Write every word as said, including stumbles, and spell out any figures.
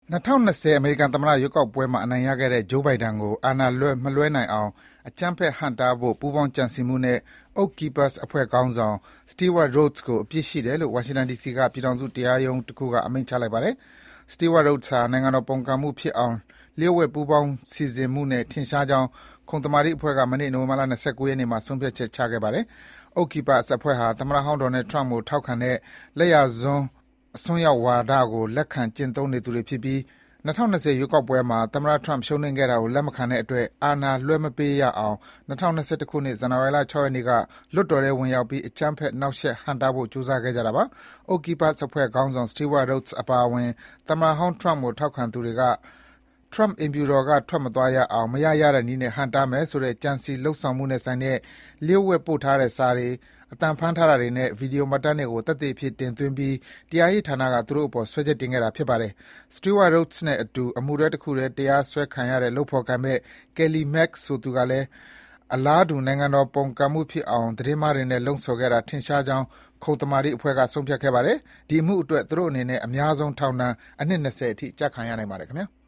၂၀၂၀ အမေရိကန်သမ္မတရွေးကောက်ပွဲမှာအနိုင်ရခဲ့တဲ့ Joe Biden ကိုအာဏာလွှဲမလွှဲနိုင်အောင်အကြမ်းဖက်ဟန့်တားဖို့ပူးပေါင်းကြံစည်မှုနဲ့ Oath Keepers အဖွဲ့ခေါင်းဆောင် Stewart Rhodes ကိုအပြစ်ရှိတယ်လို့ ဝါရှင်တန်ဒီစီက ပြည်ထောင်စုတရားရုံးတခုကအမိန့်ချလိုက်ပါတယ်။ Stewart Rhodes ဟာ နိုင်ငံတော်ပုန်ကန်မှုဖြစ်အောင်လျှို့ဝှက်ပူးပေါင်းစီစဉ်မှုနဲ့ထင်ရှားကြောင်း ခုံသမာဓိအဖွဲ့က မနေ့ နိုဝင်ဘာလ ၂၉ ရက်နေ့မှာ ဆုံးဖြတ်ချက်ချခဲ့ပါတယ်။ Oath Keepers အဖွဲ့ဟာ သမ္မတဟောင်း Donald Trump ကိုထောက်ခံတဲ့ လက်ယာစွန်းအစွန်းရောက်ဝါဒကိုလက်ခံကျင့်သုံးနေသူတွေဖြစ်ပြီး ၂၀၂၀ ရွေးကောက်ပွဲမှာ သမ္မတ Trump ရှုံးနိမ့်ခဲ့တာကိုလက်မခံတဲ့အတွက် အာဏာလွှဲမပေးရအောင် ၂၀၂၁ ခုနှစ် ဇန်နဝါရီလ ၆ ရက်နေ့က လွှတ်တော်ထဲဝင်ရောက်ပြီး အကြမ်းဖက်နှောင့်ယှက်ဟန့်တားဖို့ကြိုးစားခဲ့ကြတာပါ။ Oath Keepers အဖွဲ့ခေါင်းဆောင် Stewart Rhodes အပါအဝင် သမ္မတဟောင်း Trump ကိုထောက်ခံသူတွေက Trump အိမ်ဖြူတော်ကထွက်မသွားရအောင် မရရတဲ့နည်းနဲ့ဟန့်တားမယ်ဆိုတဲ့ ကြံစည်လုပ်ဆောင်မှုနဲ့ဆိုင်တဲ့ လျှို့ဝှက်ပို့ထားတဲ့စာတွေ၊ အသံဖမ်းထားတာတွေနဲ့ ဗွီဒီယိုမှတ်တမ်းတွေကို သက်သေအဖြစ်တင်သွင်းပြီး တရားရေးဌာနက သူတို့အပေါ် စွဲချက်တင်ခဲ့တာဖြစ်ပါတယ်။ Stewart Rhodes နဲ့အတူ အမှုတွဲတခုထဲတရားစွဲခံရတဲ့ လုပ်ဖော်ကိုင်ဘက် Kayleigh McEnany ဆိုသူကလည်း အလားတူ နိုင်ငံတော်ပုန်ကန်မှုဖြစ်အောင် သတင်းမှားတွေနဲ့လှုံ့ဆော်ခဲ့တာထင်ရှားကြောင်း ခုံသမာဓိအဖွဲ့က ဆုံးဖြတ်ခဲ့ပါတယ်။ ဒီအမှုအတွက် သူတို့အနေနဲ့ အများဆုံးထောင်ဒဏ် အနှစ် ၂၀ အထိကျခံရနိုင်ပါတယ်ခင်ဗျာ။